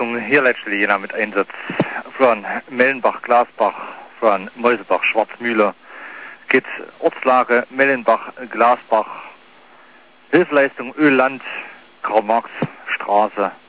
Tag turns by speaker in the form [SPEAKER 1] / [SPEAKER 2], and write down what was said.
[SPEAKER 1] Hilfsleistung hier letztlich jeder mit Einsatz von Mellenbach, Glasbach, von Mäusebach, Schwarzmühle, geht Ortslage Mellenbach, Glasbach, Hilfsleistung Ölland, Karl-Marx-Straße,